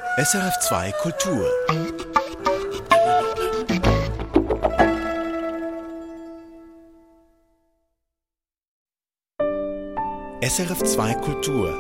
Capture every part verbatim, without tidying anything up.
S R F zwei Kultur. S R F zwei Kultur.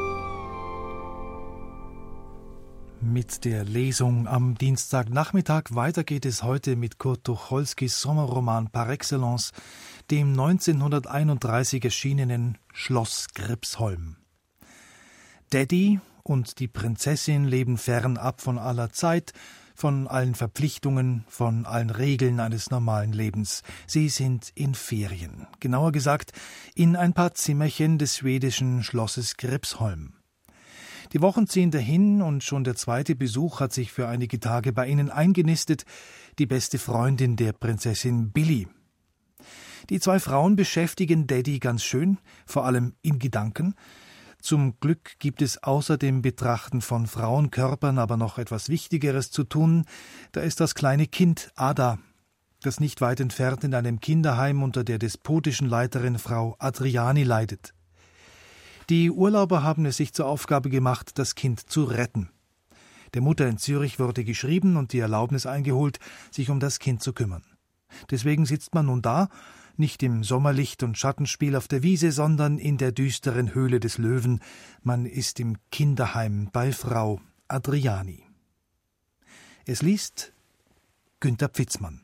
Mit der Lesung am Dienstagnachmittag. Weiter geht es heute mit Kurt Tucholskys Sommerroman par excellence, dem neunzehnhunderteinunddreißig erschienenen Schloss Gripsholm. Daddy und die Prinzessin leben fernab von aller Zeit, von allen Verpflichtungen, von allen Regeln eines normalen Lebens. Sie sind in Ferien, genauer gesagt in ein paar Zimmerchen des schwedischen Schlosses Gripsholm. Die Wochen ziehen dahin und schon der zweite Besuch hat sich für einige Tage bei ihnen eingenistet, die beste Freundin der Prinzessin Billy. Die zwei Frauen beschäftigen Daddy ganz schön, vor allem in Gedanken. Zum Glück gibt es außer dem Betrachten von Frauenkörpern aber noch etwas Wichtigeres zu tun. Da ist das kleine Kind Ada, das nicht weit entfernt in einem Kinderheim unter der despotischen Leiterin Frau Adriani leidet. Die Urlauber haben es sich zur Aufgabe gemacht, das Kind zu retten. Der Mutter in Zürich wurde geschrieben und die Erlaubnis eingeholt, sich um das Kind zu kümmern. Deswegen sitzt man nun da, nicht im Sommerlicht und Schattenspiel auf der Wiese, sondern in der düsteren Höhle des Löwen. Man ist im Kinderheim bei Frau Adriani. Es liest Günter Pfitzmann.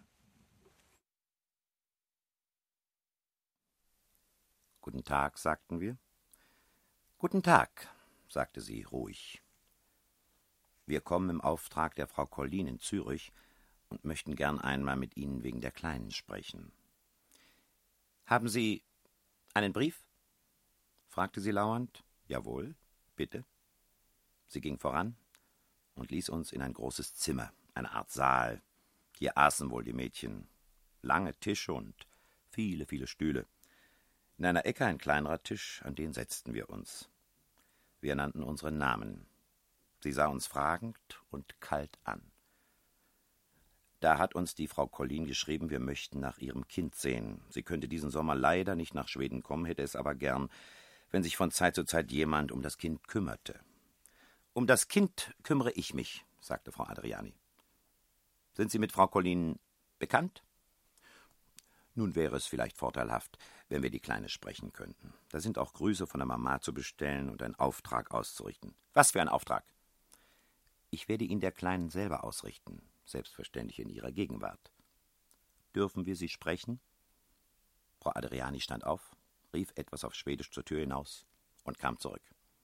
Guten Tag, sagten wir. Guten Tag, sagte sie ruhig. Wir kommen im Auftrag der Frau Collin in Zürich und möchten gern einmal mit Ihnen wegen der Kleinen sprechen. Haben Sie einen Brief? Fragte sie lauernd. Jawohl, bitte. Sie ging voran und ließ uns in ein großes Zimmer, eine Art Saal. Hier aßen wohl die Mädchen. Lange Tische und viele, viele Stühle. In einer Ecke ein kleinerer Tisch, an den setzten wir uns. Wir nannten unsere Namen. Sie sah uns fragend und kalt an. Da hat uns die Frau Collin geschrieben, wir möchten nach ihrem Kind sehen. Sie könnte diesen Sommer leider nicht nach Schweden kommen, hätte es aber gern, wenn sich von Zeit zu Zeit jemand um das Kind kümmerte. Um das Kind kümmere ich mich, sagte Frau Adriani. Sind Sie mit Frau Collin bekannt? Nun wäre es vielleicht vorteilhaft, wenn wir die Kleine sprechen könnten. Da sind auch Grüße von der Mama zu bestellen und ein Auftrag auszurichten. Was für ein Auftrag? Ich werde ihn der Kleinen selber ausrichten, selbstverständlich in ihrer Gegenwart. Dürfen wir Sie sprechen? Frau Adriani stand auf, rief etwas auf Schwedisch zur Tür hinaus und kam zurück.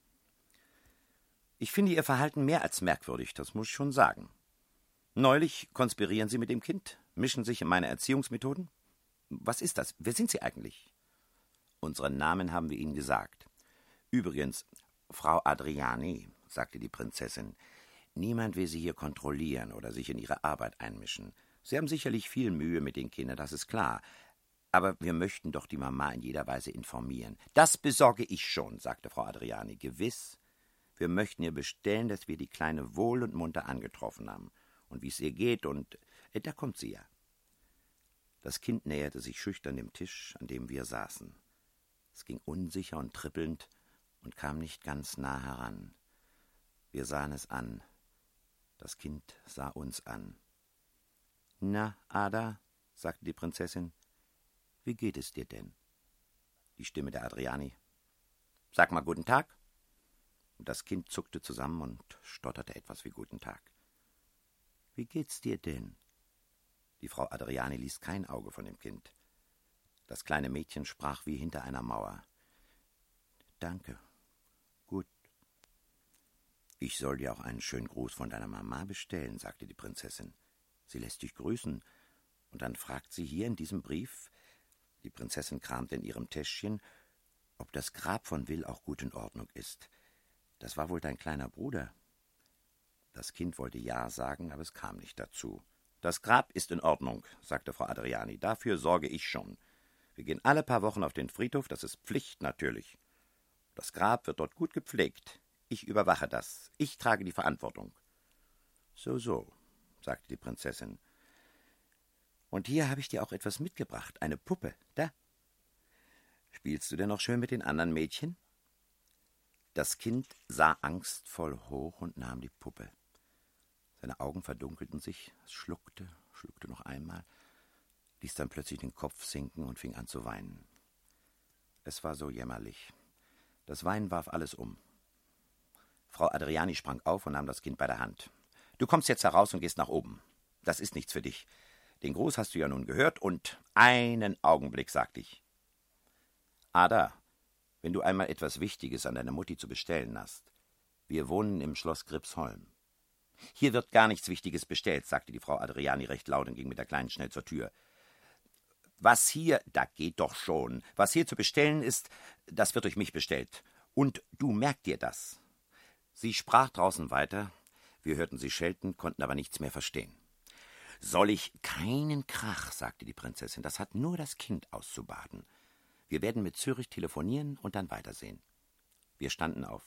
Ich finde Ihr Verhalten mehr als merkwürdig, das muss ich schon sagen. Neulich konspirieren Sie mit dem Kind, mischen sich in meine Erziehungsmethoden. Was ist das? Wer sind Sie eigentlich? Unseren Namen haben wir Ihnen gesagt. Übrigens, Frau Adriani, sagte die Prinzessin, niemand will Sie hier kontrollieren oder sich in Ihre Arbeit einmischen. Sie haben sicherlich viel Mühe mit den Kindern, das ist klar. Aber wir möchten doch die Mama in jeder Weise informieren. Das besorge ich schon, sagte Frau Adriani. Gewiss. Wir möchten ihr bestellen, dass wir die Kleine wohl und munter angetroffen haben. Und wie es ihr geht und... Äh, da kommt sie ja. Das Kind näherte sich schüchtern dem Tisch, an dem wir saßen. Es ging unsicher und trippelnd und kam nicht ganz nah heran. Wir sahen es an. Das Kind sah uns an. »Na, Ada«, sagte die Prinzessin, »wie geht es dir denn?« Die Stimme der Adriani. »Sag mal guten Tag.« Und das Kind zuckte zusammen und stotterte etwas wie guten Tag. »Wie geht's dir denn?« Die Frau Adriani ließ kein Auge von dem Kind. Das kleine Mädchen sprach wie hinter einer Mauer. »Danke. Gut.« »Ich soll dir auch einen schönen Gruß von deiner Mama bestellen«, sagte die Prinzessin. »Sie lässt dich grüßen. Und dann fragt sie hier in diesem Brief«, die Prinzessin kramte in ihrem Täschchen, »ob das Grab von Will auch gut in Ordnung ist. Das war wohl dein kleiner Bruder.« Das Kind wollte ja sagen, aber es kam nicht dazu. »Das Grab ist in Ordnung«, sagte Frau Adriani. »Dafür sorge ich schon. Wir gehen alle paar Wochen auf den Friedhof, das ist Pflicht natürlich. Das Grab wird dort gut gepflegt. Ich überwache das. Ich trage die Verantwortung.« »So, so«, sagte die Prinzessin. »Und hier habe ich dir auch etwas mitgebracht, eine Puppe, da. Spielst du denn noch schön mit den anderen Mädchen?« Das Kind sah angstvoll hoch und nahm die Puppe. Seine Augen verdunkelten sich, es schluckte, schluckte noch einmal, ließ dann plötzlich den Kopf sinken und fing an zu weinen. Es war so jämmerlich. Das Weinen warf alles um. Frau Adriani sprang auf und nahm das Kind bei der Hand. »Du kommst jetzt heraus und gehst nach oben. Das ist nichts für dich. Den Gruß hast du ja nun gehört und einen Augenblick, sagte ich. Ada, wenn du einmal etwas Wichtiges an deine Mutti zu bestellen hast. Wir wohnen im Schloss Gripsholm.« »Hier wird gar nichts Wichtiges bestellt«, sagte die Frau Adriani recht laut und ging mit der Kleinen schnell zur Tür. »Was hier, da geht doch schon, was hier zu bestellen ist, das wird durch mich bestellt. Und du merk dir das.« Sie sprach draußen weiter, wir hörten sie schelten, konnten aber nichts mehr verstehen. »Soll ich keinen Krach«, sagte die Prinzessin, »das hat nur das Kind auszubaden. Wir werden mit Zürich telefonieren und dann weitersehen.« Wir standen auf.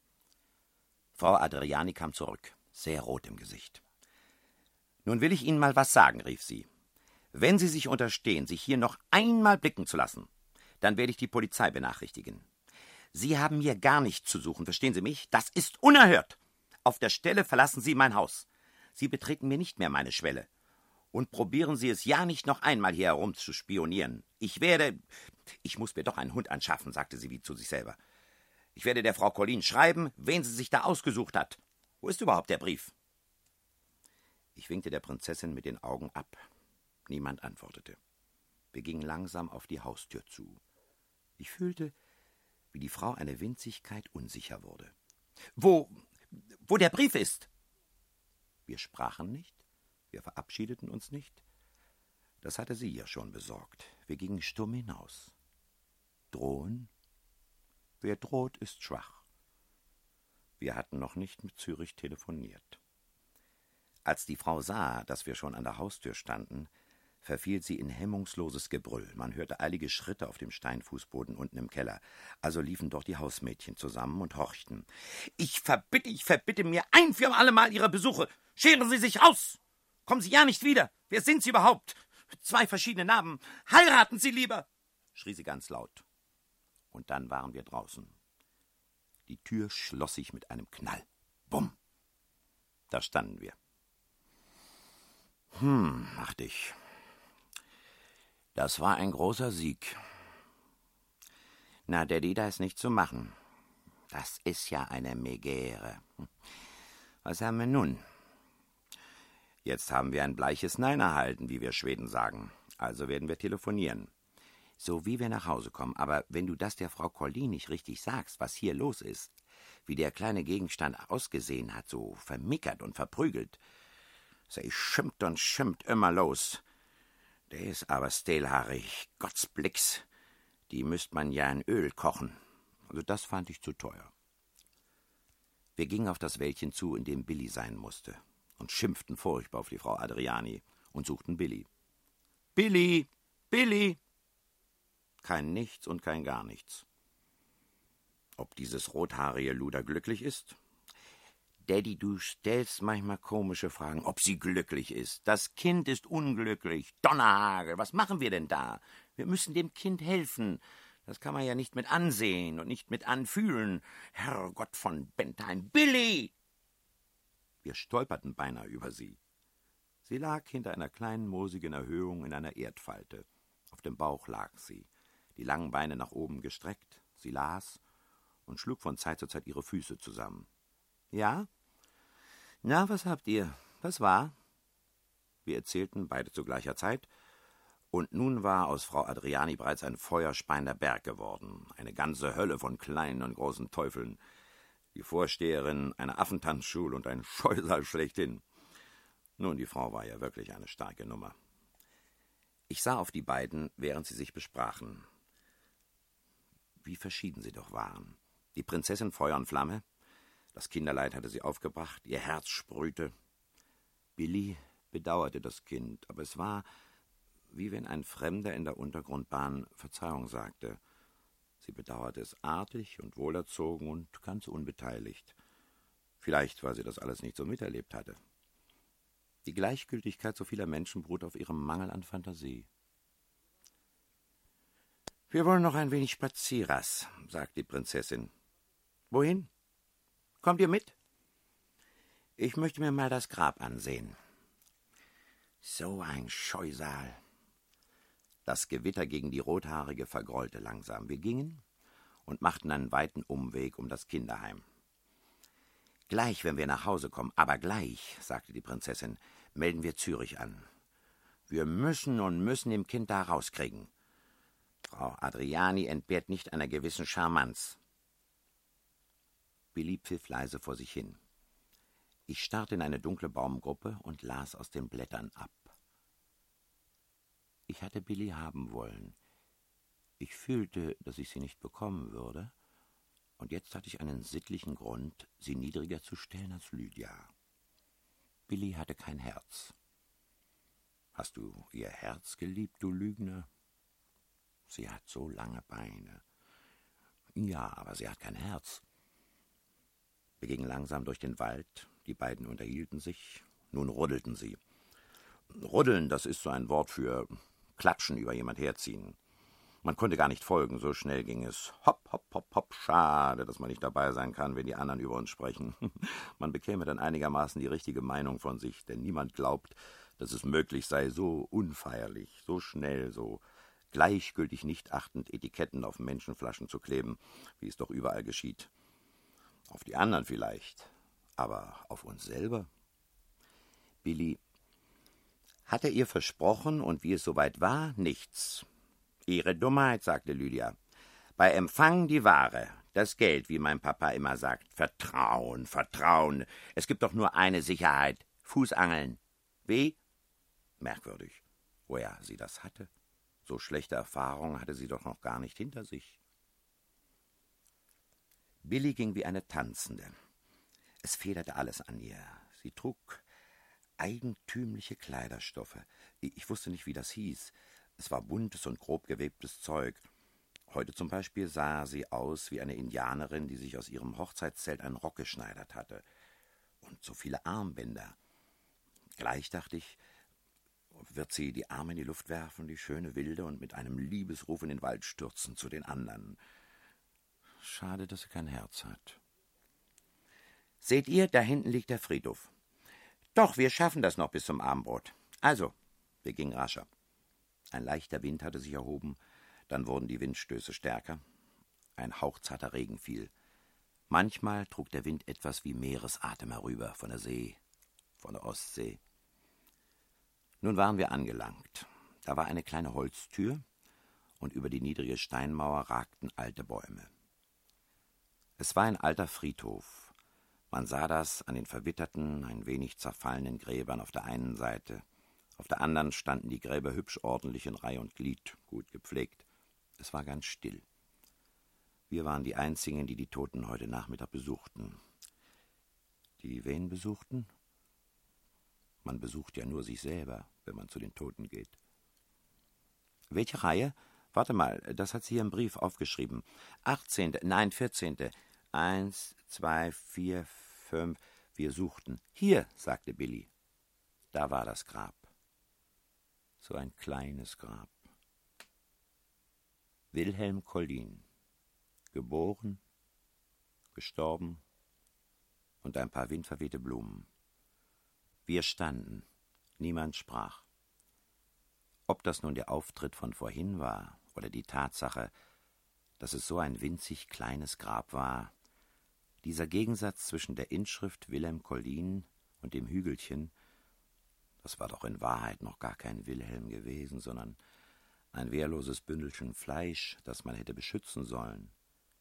Frau Adriani kam zurück, sehr rot im Gesicht. »Nun will ich Ihnen mal was sagen«, rief sie. »Wenn Sie sich unterstehen, sich hier noch einmal blicken zu lassen, dann werde ich die Polizei benachrichtigen. Sie haben hier gar nichts zu suchen, verstehen Sie mich? Das ist unerhört. Auf der Stelle verlassen Sie mein Haus. Sie betreten mir nicht mehr meine Schwelle. Und probieren Sie es ja nicht noch einmal hier herum zu spionieren. Ich werde... Ich muss mir doch einen Hund anschaffen«, sagte sie wie zu sich selber. »Ich werde der Frau Colline schreiben, wen sie sich da ausgesucht hat. Wo ist überhaupt der Brief?« Ich winkte der Prinzessin mit den Augen ab. Niemand antwortete. Wir gingen langsam auf die Haustür zu. Ich fühlte, wie die Frau eine Winzigkeit unsicher wurde. »Wo, wo der Brief ist?« Wir sprachen nicht, wir verabschiedeten uns nicht. Das hatte sie ja schon besorgt. Wir gingen stumm hinaus. Drohen? Wer droht, ist schwach. Wir hatten noch nicht mit Zürich telefoniert. Als die Frau sah, dass wir schon an der Haustür standen, verfiel sie in hemmungsloses Gebrüll. Man hörte eilige Schritte auf dem Steinfußboden unten im Keller. Also liefen dort die Hausmädchen zusammen und horchten. »Ich verbitte, ich verbitte mir ein für alle Mal Ihre Besuche. Scheren Sie sich aus! Kommen Sie ja nicht wieder! Wer sind Sie überhaupt? Zwei verschiedene Namen. Heiraten Sie lieber!« schrie sie ganz laut. Und dann waren wir draußen. Die Tür schloss sich mit einem Knall. Bumm! Da standen wir. Hm, dachte ich. Das war ein großer Sieg. Na, Daddy, da ist nicht zu machen. Das ist ja eine Megäre. Was haben wir nun? Jetzt haben wir ein bleiches Nein erhalten, wie wir Schweden sagen. Also werden wir telefonieren. So wie wir nach Hause kommen. Aber wenn du das der Frau Colline nicht richtig sagst, was hier los ist, wie der kleine Gegenstand ausgesehen hat, so vermickert und verprügelt, sie schimpft und schimpft immer los. Der ist aber stehlhaarig, Gottsblicks. Die müsst man ja in Öl kochen. Also das fand ich zu teuer. Wir gingen auf das Wäldchen zu, in dem Billy sein musste, und schimpften furchtbar auf die Frau Adriani und suchten Billy. »Billy! Billy!« Kein Nichts und kein gar nichts. Ob dieses rothaarige Luder glücklich ist? Daddy, du stellst manchmal komische Fragen, ob sie glücklich ist. Das Kind ist unglücklich. Donnerhagel, was machen wir denn da? Wir müssen dem Kind helfen. Das kann man ja nicht mit ansehen und nicht mit anfühlen. Herrgott von Bentheim. Billy! Wir stolperten beinahe über sie. Sie lag hinter einer kleinen, moosigen Erhöhung in einer Erdfalte. Auf dem Bauch lag sie, die langen Beine nach oben gestreckt. Sie las und schlug von Zeit zu Zeit ihre Füße zusammen. »Ja? Na, was habt ihr? Was war?« Wir erzählten beide zu gleicher Zeit, und nun war aus Frau Adriani bereits ein feuerspeiender Berg geworden, eine ganze Hölle von kleinen und großen Teufeln, die Vorsteherin einer Affentanzschule und ein Scheusal schlechthin. Nun, die Frau war ja wirklich eine starke Nummer. Ich sah auf die beiden, während sie sich besprachen. Wie verschieden sie doch waren. Die Prinzessin Feuer und Flamme, das Kinderleid hatte sie aufgebracht, ihr Herz sprühte. Billy bedauerte das Kind, aber es war, wie wenn ein Fremder in der Untergrundbahn Verzeihung sagte. Sie bedauerte es artig und wohlerzogen und ganz unbeteiligt. Vielleicht, weil sie das alles nicht so miterlebt hatte. Die Gleichgültigkeit so vieler Menschen beruht auf ihrem Mangel an Fantasie. »Wir wollen noch ein wenig Spazieras«, sagte die Prinzessin. »Wohin? Kommt ihr mit?« Ich möchte mir mal das Grab ansehen. So ein Scheusal. Das Gewitter gegen die Rothaarige vergrollte langsam. Wir gingen und machten einen weiten Umweg um das Kinderheim. »Gleich, wenn wir nach Hause kommen, aber gleich«, sagte die Prinzessin, »melden wir Zürich an. Wir müssen und müssen dem Kind da rauskriegen. Frau Adriani entbehrt nicht einer gewissen Charmanz.« Billy pfiff leise vor sich hin. Ich starrte in eine dunkle Baumgruppe und las aus den Blättern ab. Ich hatte Billy haben wollen. Ich fühlte, dass ich sie nicht bekommen würde, und jetzt hatte ich einen sittlichen Grund, sie niedriger zu stellen als Lydia. Billy hatte kein Herz. »Hast du ihr Herz geliebt, du Lügner?« »Sie hat so lange Beine.« »Ja, aber sie hat kein Herz.« Wir gingen langsam durch den Wald, die beiden unterhielten sich, nun ruddelten sie. Ruddeln, das ist so ein Wort für Klatschen, über jemand herziehen. Man konnte gar nicht folgen, so schnell ging es. Hopp, hopp, hopp, hopp, schade, dass man nicht dabei sein kann, wenn die anderen über uns sprechen. Man bekäme dann einigermaßen die richtige Meinung von sich, denn niemand glaubt, dass es möglich sei, so unfeierlich, so schnell, so gleichgültig nicht achtend Etiketten auf Menschenflaschen zu kleben, wie es doch überall geschieht. Auf die anderen vielleicht, aber auf uns selber? Billy hatte ihr versprochen, und wie es soweit war, nichts. »Ihre Dummheit«, sagte Lydia. »Bei Empfang die Ware, das Geld, wie mein Papa immer sagt. Vertrauen, Vertrauen. Es gibt doch nur eine Sicherheit. Fußangeln. Wie?« Merkwürdig, woher sie das hatte. So schlechte Erfahrungen hatte sie doch noch gar nicht hinter sich. Billy ging wie eine Tanzende. Es federte alles an ihr. Sie trug eigentümliche Kleiderstoffe. Ich wusste nicht, wie das hieß. Es war buntes und grob gewebtes Zeug. Heute zum Beispiel sah sie aus wie eine Indianerin, die sich aus ihrem Hochzeitszelt einen Rock geschneidert hatte. Und so viele Armbänder. Gleich dachte ich, wird sie die Arme in die Luft werfen, die schöne Wilde, und mit einem Liebesruf in den Wald stürzen zu den anderen. Schade, dass sie kein Herz hat. »Seht ihr, da hinten liegt der Friedhof. Doch, wir schaffen das noch bis zum Abendbrot. Also«, wir gingen rascher. Ein leichter Wind hatte sich erhoben, dann wurden die Windstöße stärker. Ein hauchzarter Regen fiel. Manchmal trug der Wind etwas wie Meeresatem herüber, von der See, von der Ostsee. Nun waren wir angelangt. Da war eine kleine Holztür, und über die niedrige Steinmauer ragten alte Bäume. Es war ein alter Friedhof. Man sah das an den verwitterten, ein wenig zerfallenen Gräbern auf der einen Seite. Auf der anderen standen die Gräber hübsch ordentlich in Reih und Glied, gut gepflegt. Es war ganz still. Wir waren die Einzigen, die die Toten heute Nachmittag besuchten. Die wen besuchten? Man besucht ja nur sich selber, wenn man zu den Toten geht. Welche Reihe? Warte mal, das hat sie hier im Brief aufgeschrieben. achtzehnte, nein, vierzehnte. Eins, zwei, vier, fünf. Wir suchten. Hier, sagte Billy. Da war das Grab. So ein kleines Grab. Wilhelm Collin. Geboren, gestorben und ein paar windverwehte Blumen. Wir standen. Niemand sprach. Ob das nun der Auftritt von vorhin war oder die Tatsache, dass es so ein winzig kleines Grab war, dieser Gegensatz zwischen der Inschrift Wilhelm Collin und dem Hügelchen, das war doch in Wahrheit noch gar kein Wilhelm gewesen, sondern ein wehrloses Bündelchen Fleisch, das man hätte beschützen sollen.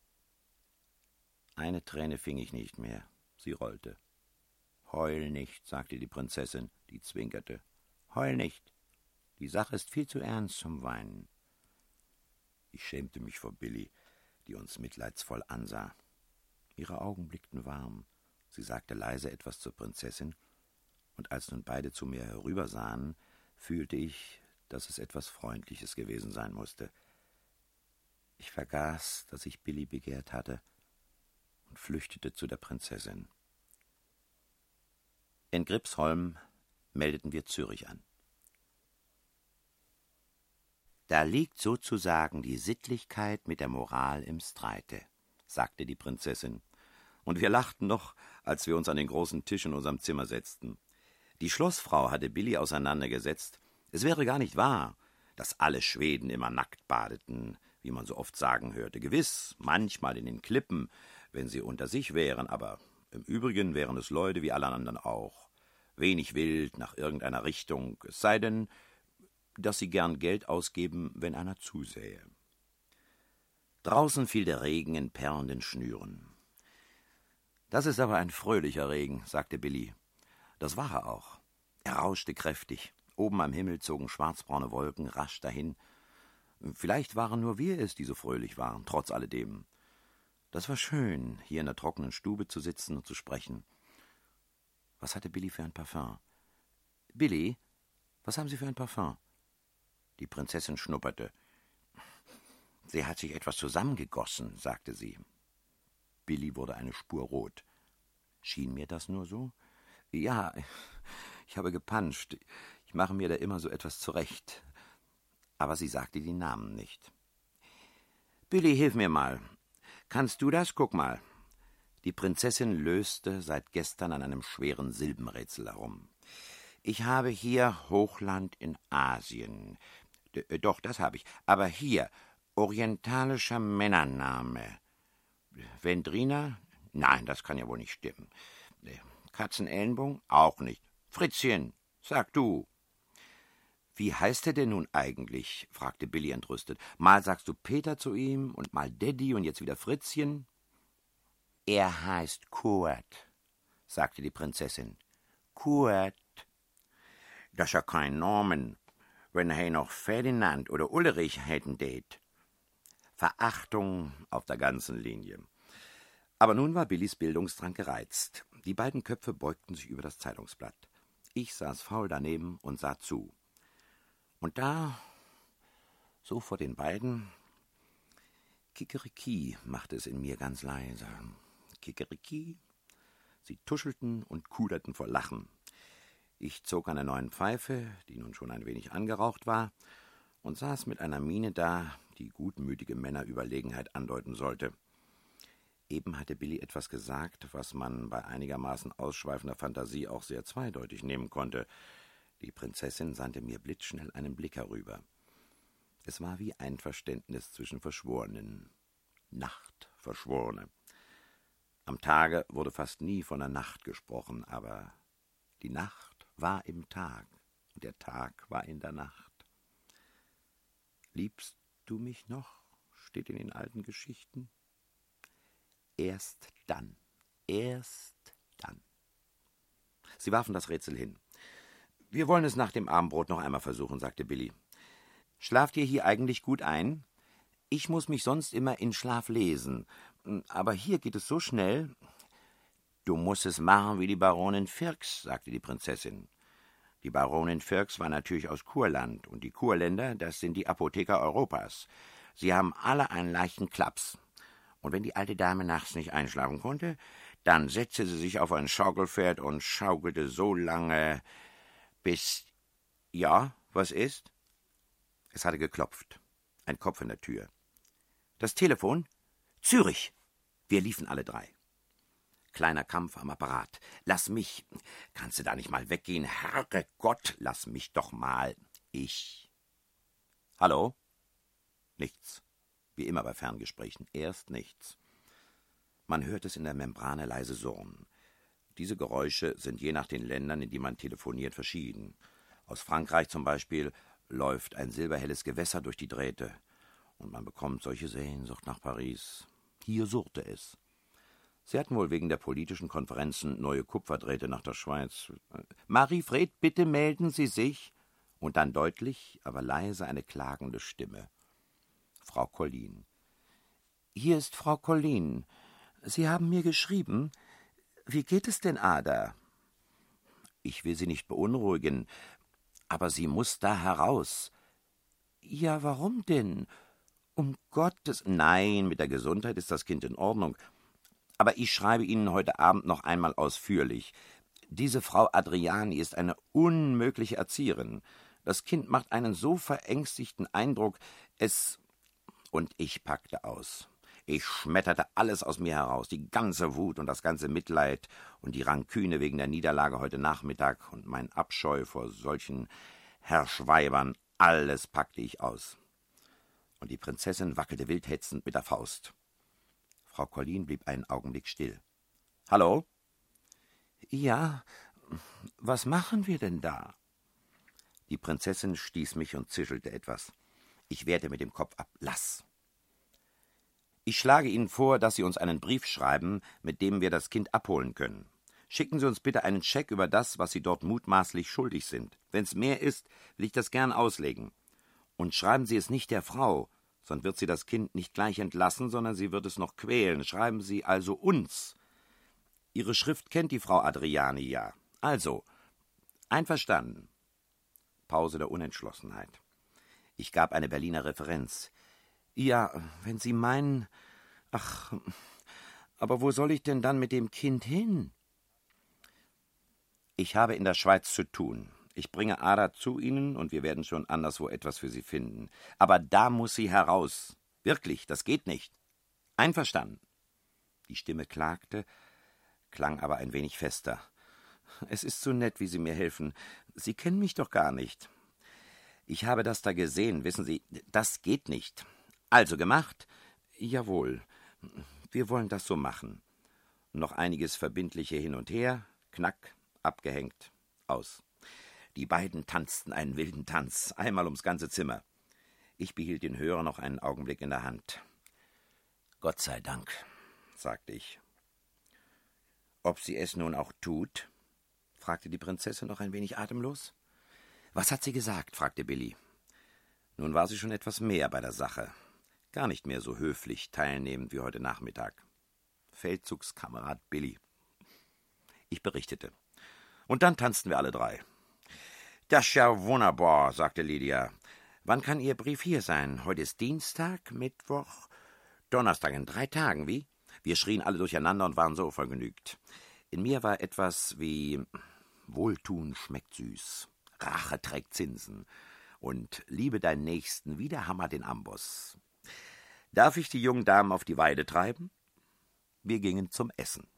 Eine Träne fing ich nicht mehr, sie rollte. »Heul nicht«, sagte die Prinzessin, die zwinkerte. »Heul nicht. Die Sache ist viel zu ernst zum Weinen.« Ich schämte mich vor Billy, die uns mitleidsvoll ansah. Ihre Augen blickten warm. Sie sagte leise etwas zur Prinzessin, und als nun beide zu mir herübersahen, fühlte ich, dass es etwas Freundliches gewesen sein musste. Ich vergaß, dass ich Billy begehrt hatte, und flüchtete zu der Prinzessin. In Gripsholm meldeten wir Zürich an. »Da liegt sozusagen die Sittlichkeit mit der Moral im Streite«, sagte die Prinzessin, Und wir lachten noch, als wir uns an den großen Tisch in unserem Zimmer setzten. Die Schlossfrau hatte Billy auseinandergesetzt. Es wäre gar nicht wahr, dass alle Schweden immer nackt badeten, wie man so oft sagen hörte. Gewiss, manchmal in den Klippen, wenn sie unter sich wären, aber im Übrigen wären es Leute wie alle anderen auch. Wenig wild nach irgendeiner Richtung, es sei denn, dass sie gern Geld ausgeben, wenn einer zusähe. Draußen fiel der Regen in perlenden Schnüren. »Das ist aber ein fröhlicher Regen«, sagte Billy. Das war er auch. Er rauschte kräftig. Oben am Himmel zogen schwarzbraune Wolken rasch dahin. Vielleicht waren nur wir es, die so fröhlich waren, trotz alledem. Das war schön, hier in der trockenen Stube zu sitzen und zu sprechen. Was hatte Billy für ein Parfum? »Billy, was haben Sie für ein Parfum?« Die Prinzessin schnupperte. »Sie hat sich etwas zusammengegossen«, sagte sie. Billy wurde eine Spur rot. Schien mir das nur so? »Ja, ich habe gepanscht. Ich mache mir da immer so etwas zurecht.« Aber sie sagte die Namen nicht. »Billy, hilf mir mal. Kannst du das? Guck mal.« Die Prinzessin löste seit gestern an einem schweren Silbenrätsel herum. »Ich habe hier Hochland in Asien. D- doch, das habe ich. Aber hier, orientalischer Männername. Vendrina? Nein, das kann ja wohl nicht stimmen. Katzenellenbogen? Auch nicht. Fritzchen, sag du.« »Wie heißt er denn nun eigentlich?« fragte Billy entrüstet. »Mal sagst du Peter zu ihm und mal Daddy und jetzt wieder Fritzchen.« »Er heißt Kurt«, sagte die Prinzessin. »Kurt. Das ist ja kein Namen, wenn er noch Ferdinand oder Ulrich hätten tät.« Verachtung auf der ganzen Linie. Aber nun war Billys Bildungsdrang gereizt. Die beiden Köpfe beugten sich über das Zeitungsblatt. Ich saß faul daneben und sah zu. Und da, so vor den beiden, Kikeriki machte es in mir ganz leise. Kikeriki. Sie tuschelten und kuderten vor Lachen. Ich zog an der neuen Pfeife, die nun schon ein wenig angeraucht war, und saß mit einer Miene da, die gutmütige Männerüberlegenheit andeuten sollte. Eben hatte Billy etwas gesagt, was man bei einigermaßen ausschweifender Fantasie auch sehr zweideutig nehmen konnte. Die Prinzessin sandte mir blitzschnell einen Blick herüber. Es war wie Einverständnis zwischen Verschworenen. Nachtverschworene. Am Tage wurde fast nie von der Nacht gesprochen, aber die Nacht war im Tag und der Tag war in der Nacht. »Liebst du mich noch?« steht in den alten Geschichten. Erst dann, erst dann. Sie warfen das Rätsel hin. »Wir wollen es nach dem Abendbrot noch einmal versuchen«, sagte Billy. »Schlaft ihr hier eigentlich gut ein? Ich muss mich sonst immer in Schlaf lesen. Aber hier geht es so schnell.« »Du musst es machen wie die Baronin Firks«, sagte die Prinzessin. Die Baronin Firks war natürlich aus Kurland, und die Kurländer, das sind die Apotheker Europas. Sie haben alle einen leichten Klaps. Und wenn die alte Dame nachts nicht einschlafen konnte, dann setzte sie sich auf ein Schaukelpferd und schaukelte so lange, bis... »Ja, was ist?« Es hatte geklopft. Ein Kopf in der Tür. »Das Telefon?« »Zürich!« Wir liefen alle drei. Kleiner Kampf am Apparat. »Lass mich! Kannst du da nicht mal weggehen? Herrgott, lass mich doch mal! Ich!« »Hallo?« Nichts. Wie immer bei Ferngesprächen. Erst nichts. Man hört es in der Membrane leise surren. Diese Geräusche sind je nach den Ländern, in die man telefoniert, verschieden. Aus Frankreich zum Beispiel läuft ein silberhelles Gewässer durch die Drähte, und man bekommt solche Sehnsucht nach Paris. Hier surrte es. Sie hatten wohl wegen der politischen Konferenzen neue Kupferdrähte nach der Schweiz. »Marie-Fred, bitte melden Sie sich!« Und dann deutlich, aber leise eine klagende Stimme. Frau Collin. »Hier ist Frau Collin. Sie haben mir geschrieben. Wie geht es denn, Ada?« »Ich will Sie nicht beunruhigen, aber sie muss da heraus.« »Ja, warum denn? Um Gottes...« »Nein, mit der Gesundheit ist das Kind in Ordnung. Aber ich schreibe Ihnen heute Abend noch einmal ausführlich. Diese Frau Adriani ist eine unmögliche Erzieherin. Das Kind macht einen so verängstigten Eindruck, es... Und ich packte aus. Ich schmetterte alles aus mir heraus, die ganze Wut und das ganze Mitleid und die Ranküne wegen der Niederlage heute Nachmittag und mein Abscheu vor solchen Herrschweibern, alles packte ich aus. Und die Prinzessin wackelte wild hetzend mit der Faust. Frau Colline blieb einen Augenblick still. »Hallo?« »Ja, was machen wir denn da?« Die Prinzessin stieß mich und zischelte etwas. Ich wehrte mit dem Kopf ab. »Lass!« »Ich schlage Ihnen vor, dass Sie uns einen Brief schreiben, mit dem wir das Kind abholen können. Schicken Sie uns bitte einen Scheck über das, was Sie dort mutmaßlich schuldig sind. Wenn's mehr ist, will ich das gern auslegen. Und schreiben Sie es nicht der Frau, sonst wird sie das Kind nicht gleich entlassen, sondern sie wird es noch quälen. Schreiben Sie also uns. Ihre Schrift kennt die Frau Adriani ja. Also, einverstanden.« Pause der Unentschlossenheit. Ich gab eine Berliner Referenz. »Ja, wenn Sie meinen... Ach, aber wo soll ich denn dann mit dem Kind hin?« »Ich habe in der Schweiz zu tun. Ich bringe Ada zu Ihnen, und wir werden schon anderswo etwas für Sie finden. Aber da muss sie heraus. Wirklich, das geht nicht. Einverstanden?« Die Stimme klagte, klang aber ein wenig fester. »Es ist so nett, wie Sie mir helfen. Sie kennen mich doch gar nicht. Ich habe das da gesehen, wissen Sie, das geht nicht. Also gemacht? Jawohl, wir wollen das so machen. Noch einiges Verbindliche hin und her, knack, abgehängt, aus. Die beiden tanzten einen wilden Tanz, einmal ums ganze Zimmer. Ich behielt den Hörer noch einen Augenblick in der Hand. »Gott sei Dank«, sagte ich. »Ob sie es nun auch tut?« fragte die Prinzessin noch ein wenig atemlos. »Was hat sie gesagt?« fragte Billy. Nun war sie schon etwas mehr bei der Sache. Gar nicht mehr so höflich teilnehmend wie heute Nachmittag. Feldzugskamerad Billy. Ich berichtete. Und dann tanzten wir alle drei. »Das ist ja wunderbar«, sagte Lydia. »Wann kann Ihr Brief hier sein? Heute ist Dienstag, Mittwoch, Donnerstag, in drei Tagen, wie?« Wir schrien alle durcheinander und waren so vergnügt. In mir war etwas wie Wohltun schmeckt süß, Rache trägt Zinsen und liebe deinen Nächsten wie der Hammer den Amboss. Darf ich die jungen Damen auf die Weide treiben? Wir gingen zum Essen.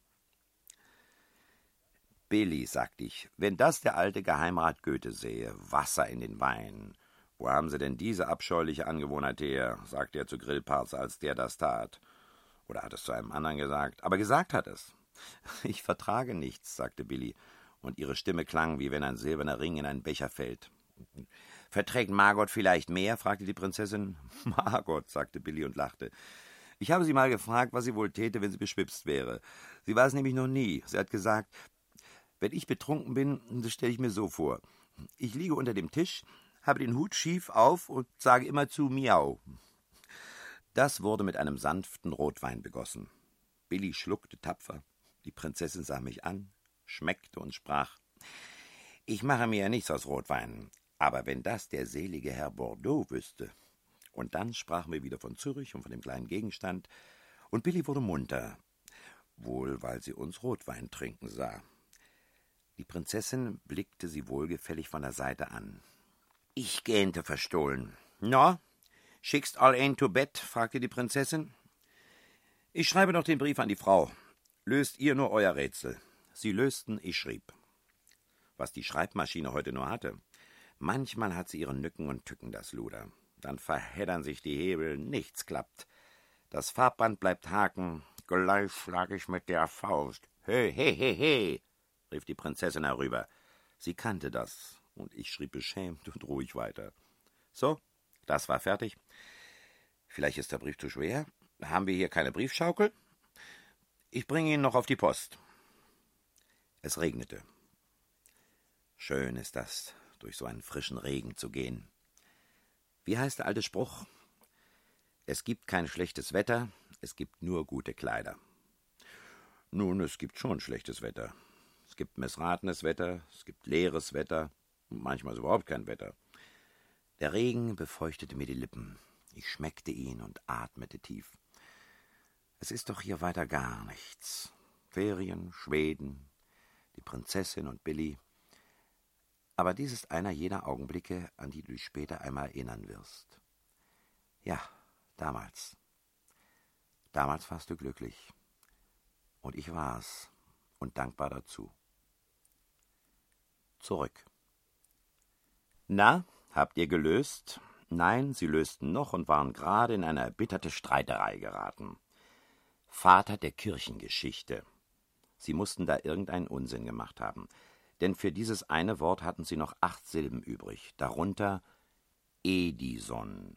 »Billy«, sagte ich, »wenn das der alte Geheimrat Goethe sähe, Wasser in den Wein. Wo haben Sie denn diese abscheuliche Angewohnheit her?« sagte er zu Grillparz, als der das tat. Oder hat es zu einem anderen gesagt? Aber gesagt hat es. »Ich vertrage nichts«, sagte Billy, und ihre Stimme klang, wie wenn ein silberner Ring in einen Becher fällt. »Verträgt Margot vielleicht mehr?« fragte die Prinzessin. »Margot«, sagte Billy und lachte. »Ich habe sie mal gefragt, was sie wohl täte, wenn sie beschwipst wäre. Sie war es nämlich noch nie. Sie hat gesagt, wenn ich betrunken bin, das stelle ich mir so vor. Ich liege unter dem Tisch, habe den Hut schief auf und sage immerzu Miau.« Das wurde mit einem sanften Rotwein begossen. Billy schluckte tapfer. Die Prinzessin sah mich an, schmeckte und sprach, »Ich mache mir ja nichts aus Rotwein, aber wenn das der selige Herr Bordeaux wüsste.« Und dann sprachen wir wieder von Zürich und von dem kleinen Gegenstand, und Billy wurde munter, wohl weil sie uns Rotwein trinken sah. Die Prinzessin blickte sie wohlgefällig von der Seite an. Ich gähnte verstohlen. »No, schickst all ein to bed?« fragte die Prinzessin. »Ich schreibe noch den Brief an die Frau. Löst ihr nur euer Rätsel.« Sie lösten, ich schrieb. Was die Schreibmaschine heute nur hatte. Manchmal hat sie ihre Nücken und Tücken, das Luder. Dann verheddern sich die Hebel, nichts klappt. Das Farbband bleibt haken. Gleich schlag ich mit der Faust. »He, he, he, he«, rief die Prinzessin herüber. Sie kannte das, und ich schrieb beschämt und ruhig weiter. So, das war fertig. Vielleicht ist der Brief zu schwer. Haben wir hier keine Briefschaukel? Ich bringe ihn noch auf die Post. Es regnete. Schön ist das, durch so einen frischen Regen zu gehen. Wie heißt der alte Spruch? Es gibt kein schlechtes Wetter, es gibt nur gute Kleider. Nun, es gibt schon schlechtes Wetter. Es gibt missratenes Wetter, es gibt leeres Wetter, und manchmal ist überhaupt kein Wetter. Der Regen befeuchtete mir die Lippen. Ich schmeckte ihn und atmete tief. Es ist doch hier weiter gar nichts. Ferien, Schweden, die Prinzessin und Billy. Aber dies ist einer jener Augenblicke, an die du dich später einmal erinnern wirst. Ja, damals. Damals warst du glücklich. Und ich war's. Und dankbar dazu. Zurück. Na, habt ihr gelöst? Nein, sie lösten noch und waren gerade in eine erbitterte Streiterei geraten. Vater der Kirchengeschichte. Sie mussten da irgendeinen Unsinn gemacht haben. Denn für dieses eine Wort hatten sie noch acht Silben übrig. Darunter Edison.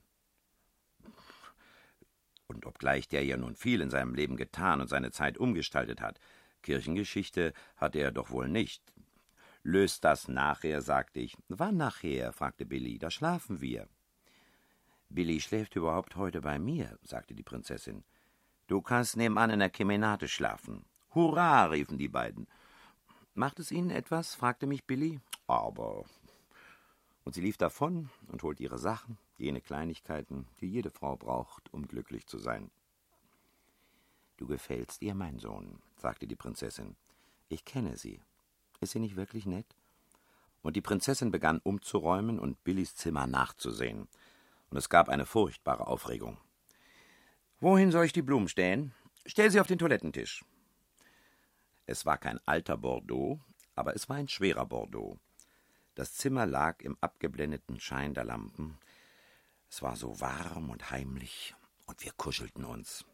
Und obgleich der ja nun viel in seinem Leben getan und seine Zeit umgestaltet hat, Kirchengeschichte hatte er doch wohl nicht. Löst das nachher, sagte ich. Wann nachher? Fragte Billy. Da schlafen wir. Billy schläft überhaupt heute bei mir, sagte die Prinzessin. Du kannst nebenan in der Kemenate schlafen. Hurra, riefen die beiden. Macht es Ihnen etwas? Fragte mich Billy. Aber... Und sie lief davon und holte ihre Sachen, jene Kleinigkeiten, die jede Frau braucht, um glücklich zu sein. Du gefällst ihr, mein Sohn, sagte die Prinzessin. Ich kenne sie. Ist sie nicht wirklich nett? Und die Prinzessin begann umzuräumen und Billys Zimmer nachzusehen. Und es gab eine furchtbare Aufregung. Wohin soll ich die Blumen stellen? Stell sie auf den Toilettentisch. Es war kein alter Bordeaux, aber es war ein schwerer Bordeaux. Das Zimmer lag im abgeblendeten Schein der Lampen. Es war so warm und heimlich, und wir kuschelten uns.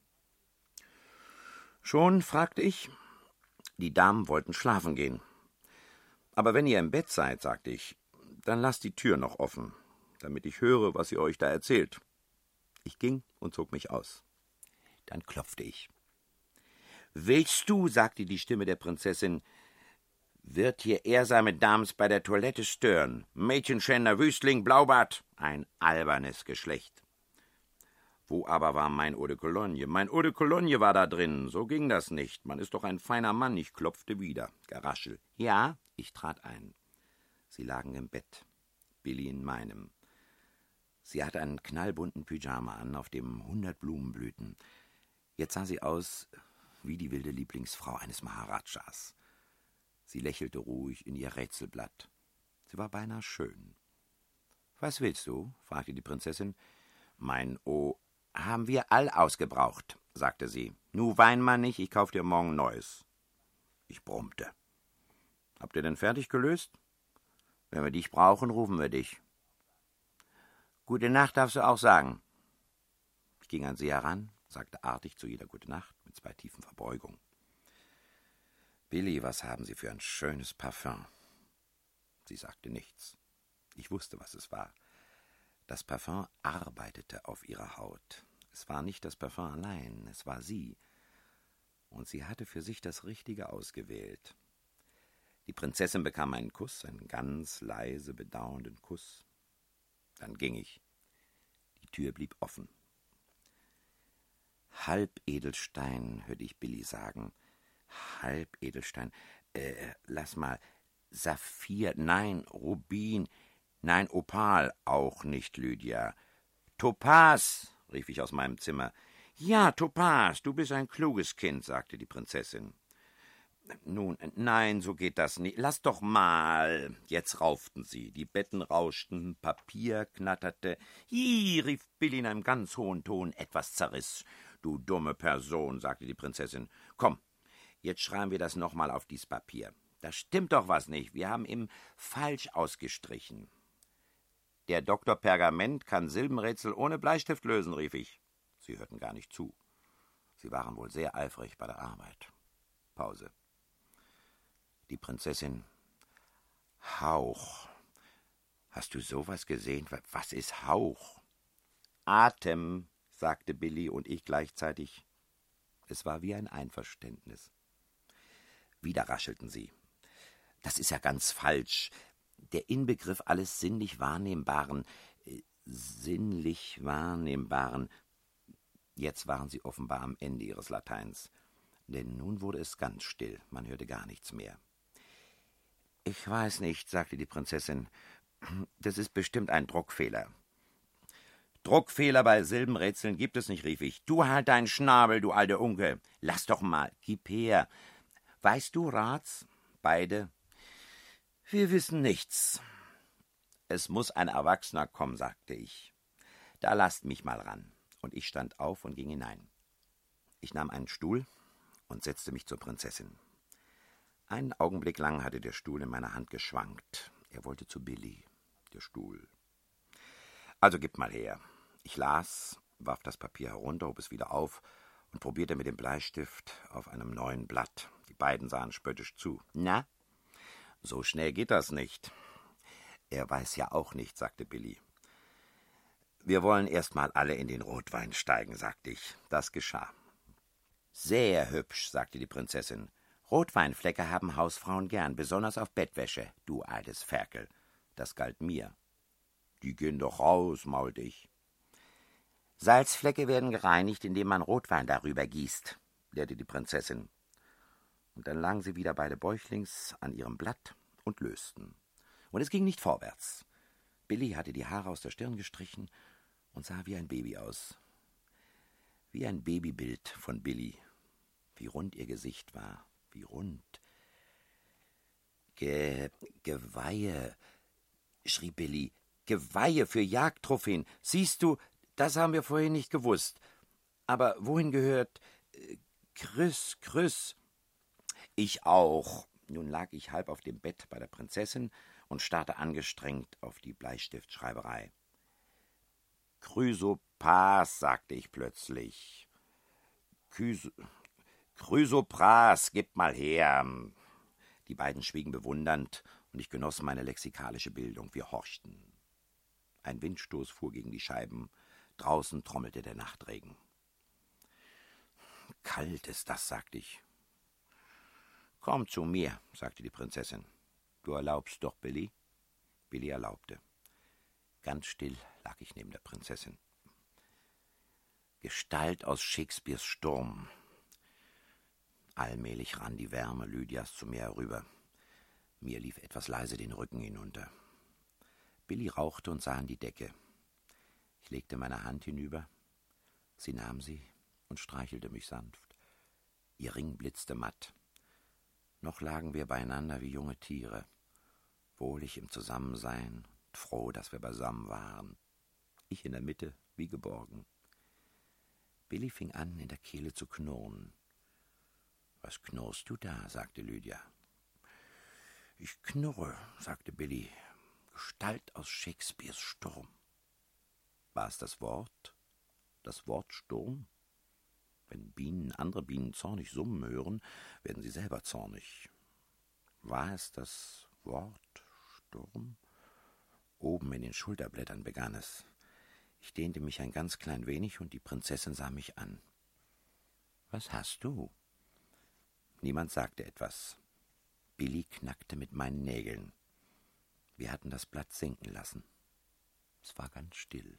Schon, fragte ich. Die Damen wollten schlafen gehen. Aber wenn ihr im Bett seid, sagte ich, dann lasst die Tür noch offen, damit ich höre, was ihr euch da erzählt. Ich ging und zog mich aus. Dann klopfte ich. »Willst du«, sagte die Stimme der Prinzessin, »wird hier ehrsame Dams bei der Toilette stören. Mädchenschänder, Wüstling, Blaubart, ein albernes Geschlecht.« Wo aber war mein Eau de Cologne? Mein Eau de Cologne war da drin. So ging das nicht. Man ist doch ein feiner Mann. Ich klopfte wieder. Geraschel. Ja, ich trat ein. Sie lagen im Bett. Billy in meinem. Sie hatte einen knallbunten Pyjama an, auf dem hundert Blumen blühten. Jetzt sah sie aus wie die wilde Lieblingsfrau eines Maharajas. Sie lächelte ruhig in ihr Rätselblatt. Sie war beinahe schön. »Was willst du?« fragte die Prinzessin. »Mein O haben wir all ausgebraucht«, sagte sie. »Nu wein mal nicht, ich kauf dir morgen Neues.« Ich brummte. »Habt ihr denn fertig gelöst?« »Wenn wir dich brauchen, rufen wir dich.« »Gute Nacht darfst du auch sagen.« Ich ging an sie heran, sagte artig zu jeder Gute Nacht mit zwei tiefen Verbeugungen. »Billy, was haben Sie für ein schönes Parfüm?« Sie sagte nichts. Ich wusste, was es war. Das Parfüm arbeitete auf ihrer Haut. Es war nicht das Parfüm allein, es war sie. Und sie hatte für sich das Richtige ausgewählt. Die Prinzessin bekam einen Kuss, einen ganz leise, bedauernden Kuss. Dann ging ich. Die Tür blieb offen. »Halbedelstein«, hörte ich Billy sagen. »Halbedelstein, äh, lass mal, Saphir, nein, Rubin, nein, Opal, auch nicht, Lydia. Topaz«, rief ich aus meinem Zimmer. »Ja, Topaz, du bist ein kluges Kind«, sagte die Prinzessin. »Nun, nein, so geht das nicht. Lass doch mal.« Jetzt rauften sie, die Betten rauschten, Papier knatterte. »Hi«, rief Billy in einem ganz hohen Ton, etwas zerriss. »Du dumme Person«, sagte die Prinzessin. »Komm, jetzt schreiben wir das nochmal auf dies Papier. Da stimmt doch was nicht. Wir haben ihm falsch ausgestrichen.« »Der Doktor Pergament kann Silbenrätsel ohne Bleistift lösen«, rief ich. Sie hörten gar nicht zu. Sie waren wohl sehr eifrig bei der Arbeit. Pause. Die Prinzessin. »Hauch. Hast du sowas gesehen? Was ist Hauch?« »Atem«, sagte Billy und ich gleichzeitig. Es war wie ein Einverständnis. Wieder raschelten sie. »Das ist ja ganz falsch. Der Inbegriff alles sinnlich Wahrnehmbaren, äh, sinnlich Wahrnehmbaren.« Jetzt waren sie offenbar am Ende ihres Lateins, denn nun wurde es ganz still, man hörte gar nichts mehr. »Ich weiß nicht«, sagte die Prinzessin, »das ist bestimmt ein Druckfehler.« »Druckfehler bei Silbenrätseln gibt es nicht«, rief ich. »Du halt deinen Schnabel, du alte Unke. Lass doch mal, gib her. Weißt du, Rats?« Beide. »Wir wissen nichts.« »Es muss ein Erwachsener kommen«, sagte ich. »Da lasst mich mal ran.« Und ich stand auf und ging hinein. Ich nahm einen Stuhl und setzte mich zur Prinzessin. Einen Augenblick lang hatte der Stuhl in meiner Hand geschwankt. Er wollte zu Billy, der Stuhl. Also gib mal her. Ich las, warf das Papier herunter, hob es wieder auf und probierte mit dem Bleistift auf einem neuen Blatt. Die beiden sahen spöttisch zu. Na, so schnell geht das nicht. Er weiß ja auch nicht, sagte Billy. Wir wollen erst mal alle in den Rotwein steigen, sagte ich. Das geschah. Sehr hübsch, sagte die Prinzessin. Rotweinflecke haben Hausfrauen gern, besonders auf Bettwäsche, du altes Ferkel. Das galt mir. Die gehen doch raus, maulte ich. Salzflecke werden gereinigt, indem man Rotwein darüber gießt, lehrte die Prinzessin. Und dann lagen sie wieder beide bäuchlings an ihrem Blatt und lösten. Und es ging nicht vorwärts. Billy hatte die Haare aus der Stirn gestrichen und sah wie ein Baby aus. Wie ein Babybild von Billy. Wie rund ihr Gesicht war. Wie rund. Ge Geweihe, schrie Billy. Geweihe für Jagdtrophäen. Siehst du, das haben wir vorhin nicht gewusst. Aber wohin gehört Chris, Chris? Ich auch. Nun lag ich halb auf dem Bett bei der Prinzessin und starrte angestrengt auf die Bleistiftschreiberei. Chrysopras, sagte ich plötzlich. Chys Chrysopras, gib mal her. Die beiden schwiegen bewundernd und ich genoss meine lexikalische Bildung. Wir horchten. Ein Windstoß fuhr gegen die Scheiben. Draußen trommelte der Nachtregen. Kalt ist das, sagte ich. Komm zu mir, sagte die Prinzessin. Du erlaubst doch, Billy? Billy erlaubte. Ganz still lag ich neben der Prinzessin. Gestalt aus Shakespeares Sturm. Allmählich rann die Wärme Lydias zu mir herüber. Mir lief etwas leise den Rücken hinunter. Billy rauchte und sah an die Decke. Ich legte meine Hand hinüber. Sie nahm sie und streichelte mich sanft. Ihr Ring blitzte matt. Noch lagen wir beieinander wie junge Tiere, wohlig im Zusammensein und froh, dass wir beisammen waren. Ich in der Mitte, wie geborgen. Billy fing an, in der Kehle zu knurren. »Was knurrst du da?« sagte Lydia. »Ich knurre«, sagte Billy. »Gestalt aus Shakespeares Sturm.« War es das Wort? Das Wort Sturm? Wenn Bienen andere Bienen zornig summen hören, werden sie selber zornig. War es das Wort Sturm? Oben in den Schulterblättern begann es. Ich dehnte mich ein ganz klein wenig und die Prinzessin sah mich an. »Was hast du?« Niemand sagte etwas. Billy knackte mit meinen Nägeln. Wir hatten das Blatt sinken lassen. Es war ganz still.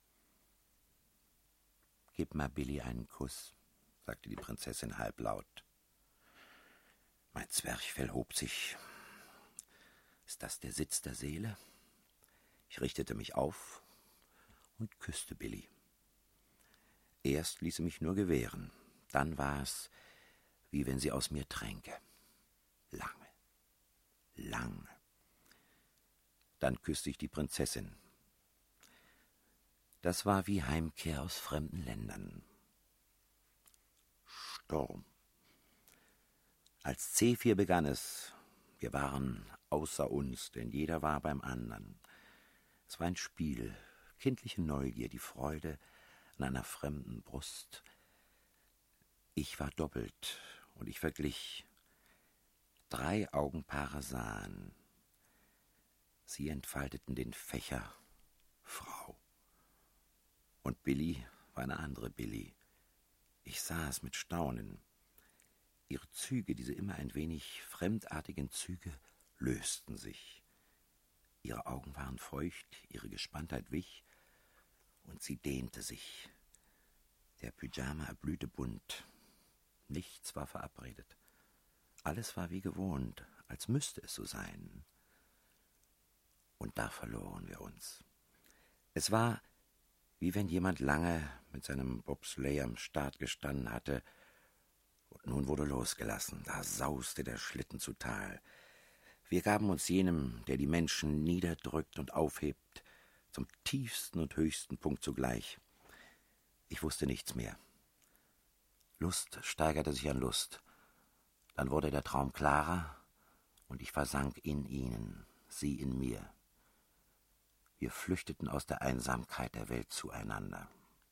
»Gib mal Billy einen Kuss«, sagte die Prinzessin halblaut. Mein Zwerchfell hob sich. Ist das der Sitz der Seele? Ich richtete mich auf und küsste Billy. Erst ließ sie mich nur gewähren. Dann war es, wie wenn sie aus mir tränke. Lange, lange. Dann küsste ich die Prinzessin. Das war wie Heimkehr aus fremden Ländern. Sturm. Als Zephyr begann es. Wir waren außer uns, denn jeder war beim anderen. Es war ein Spiel, kindliche Neugier, die Freude an einer fremden Brust. Ich war doppelt und ich verglich. Drei Augenpaare sahen. Sie entfalteten den Fächer Frau. Und Billy war eine andere Billy. Ich sah es mit Staunen. Ihre Züge, diese immer ein wenig fremdartigen Züge, lösten sich. Ihre Augen waren feucht, ihre Gespanntheit wich, und sie dehnte sich. Der Pyjama erblühte bunt. Nichts war verabredet. Alles war wie gewohnt, als müsste es so sein. Und da verloren wir uns. Es war, wie wenn jemand lange mit seinem Bobsleigh am Start gestanden hatte, und nun wurde losgelassen. Da sauste der Schlitten zu Tal. Wir gaben uns jenem, der die Menschen niederdrückt und aufhebt, zum tiefsten und höchsten Punkt zugleich. Ich wusste nichts mehr. Lust steigerte sich an Lust. Dann wurde der Traum klarer und ich versank in ihnen, sie in mir. Wir flüchteten aus der Einsamkeit der Welt zueinander.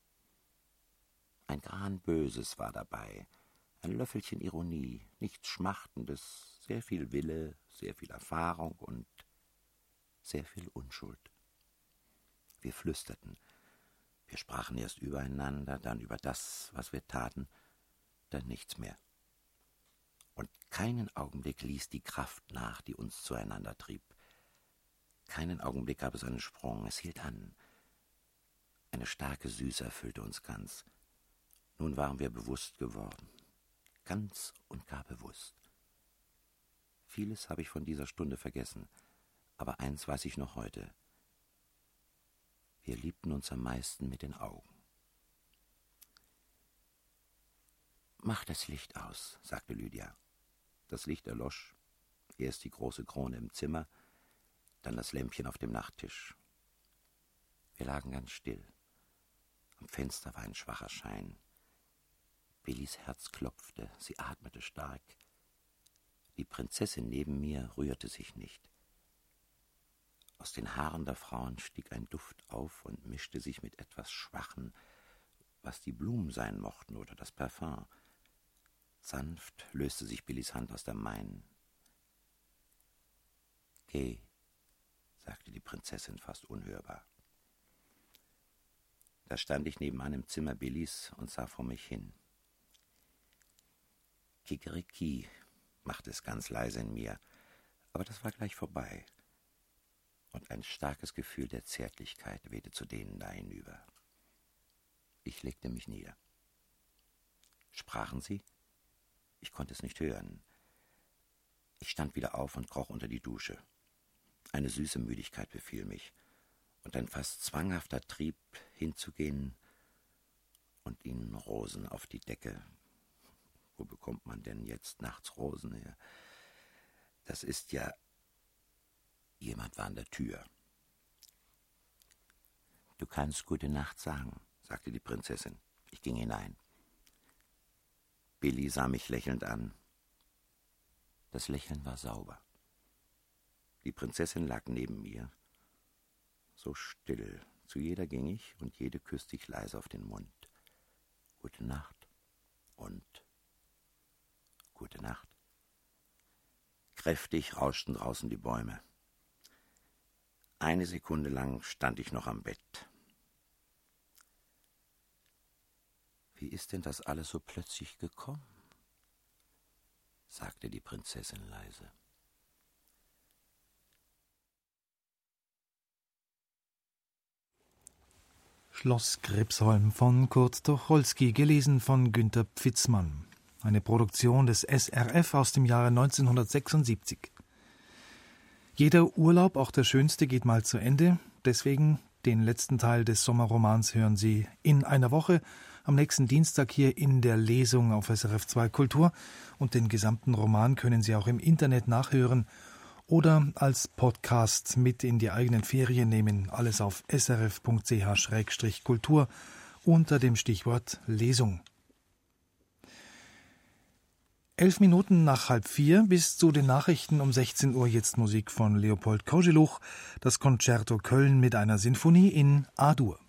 Ein Gran Böses war dabei, ein Löffelchen Ironie, nichts Schmachtendes, sehr viel Wille, sehr viel Erfahrung und sehr viel Unschuld. Wir flüsterten, wir sprachen erst übereinander, dann über das, was wir taten, dann nichts mehr. Und keinen Augenblick ließ die Kraft nach, die uns zueinander trieb. Keinen Augenblick gab es einen Sprung, es hielt an. Eine starke Süße erfüllte uns ganz. Nun waren wir bewusst geworden, ganz und gar bewusst. Vieles habe ich von dieser Stunde vergessen, aber eins weiß ich noch heute. Wir liebten uns am meisten mit den Augen. »Mach das Licht aus«, sagte Lydia. Das Licht erlosch, erst die große Krone im Zimmer, dann das Lämpchen auf dem Nachttisch. Wir lagen ganz still. Am Fenster war ein schwacher Schein. Billys Herz klopfte, sie atmete stark. Die Prinzessin neben mir rührte sich nicht. Aus den Haaren der Frauen stieg ein Duft auf und mischte sich mit etwas Schwachem, was die Blumen sein mochten oder das Parfum. Sanft löste sich Billys Hand aus der meinen. »Geh«, sagte die Prinzessin fast unhörbar. Da stand ich nebenan im Zimmer Billys und sah vor mich hin. Kikeriki, machte es ganz leise in mir, aber das war gleich vorbei. Und ein starkes Gefühl der Zärtlichkeit wehte zu denen da hinüber. Ich legte mich nieder. Sprachen sie? Ich konnte es nicht hören. Ich stand wieder auf und kroch unter die Dusche. Eine süße Müdigkeit befiel mich und ein fast zwanghafter Trieb, hinzugehen und ihnen Rosen auf die Decke. Wo bekommt man denn jetzt nachts Rosen her? Das ist ja... Jemand war an der Tür. »Du kannst gute Nacht sagen«, sagte die Prinzessin. Ich ging hinein. Billy sah mich lächelnd an. Das Lächeln war sauber. Die Prinzessin lag neben mir. So still. Zu jeder ging ich und jede küsste ich leise auf den Mund. Gute Nacht und gute Nacht. Kräftig rauschten draußen die Bäume. Eine Sekunde lang stand ich noch am Bett. »Wie ist denn das alles so plötzlich gekommen?« sagte die Prinzessin leise. Schloss Gripsholm von Kurt Tucholsky, gelesen von Günter Pfitzmann. Eine Produktion des S R F aus dem Jahre neunzehnhundertsechsundsiebzig. Jeder Urlaub, auch der schönste, geht mal zu Ende. Deswegen den letzten Teil des Sommerromans hören Sie in einer Woche, am nächsten Dienstag hier in der Lesung auf S R F zwei Kultur. Und den gesamten Roman können Sie auch im Internet nachhören oder als Podcast mit in die eigenen Ferien nehmen. Alles auf s r f punkt c h schrägstrich kultur unter dem Stichwort Lesung. Elf Minuten nach halb vier bis zu den Nachrichten um sechzehn Uhr jetzt Musik von Leopold Kozeluch, das Concerto Köln mit einer Sinfonie in A-Dur.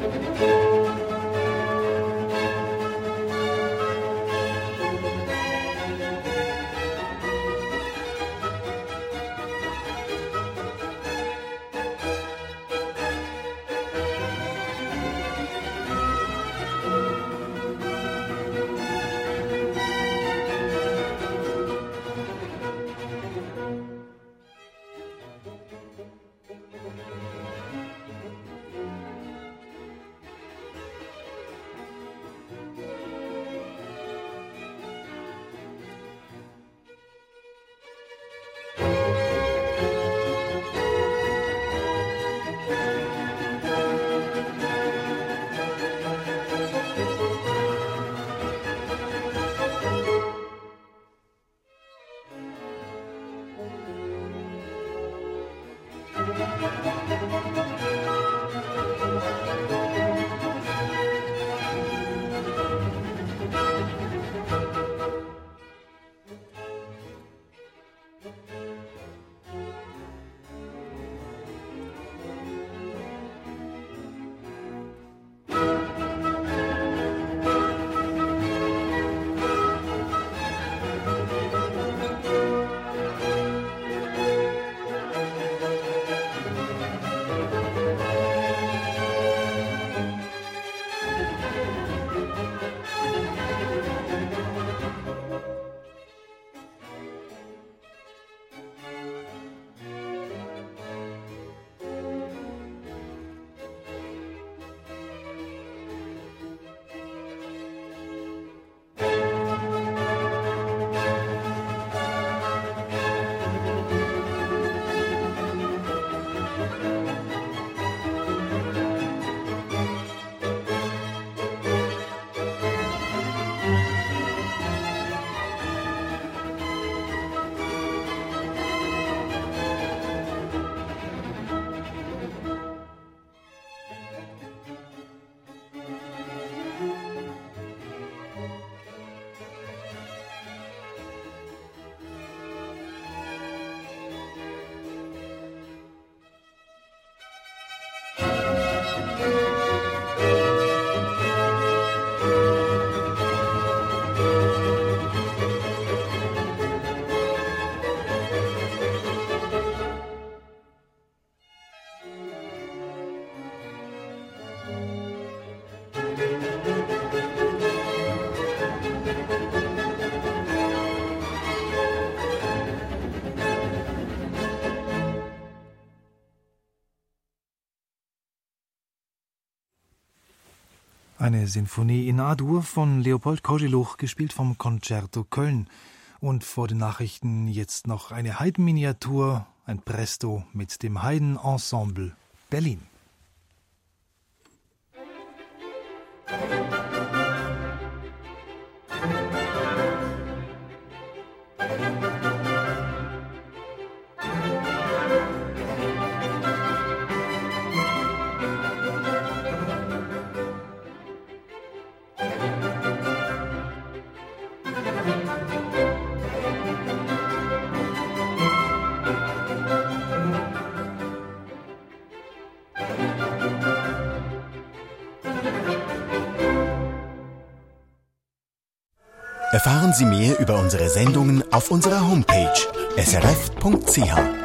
Eine Sinfonie in A-Dur von Leopold Koželuch, gespielt vom Concerto Köln. Und vor den Nachrichten jetzt noch eine Haydn-Miniatur, ein Presto mit dem Haydn-Ensemble Berlin. Erfahren Sie mehr über unsere Sendungen auf unserer Homepage s r f punkt c h.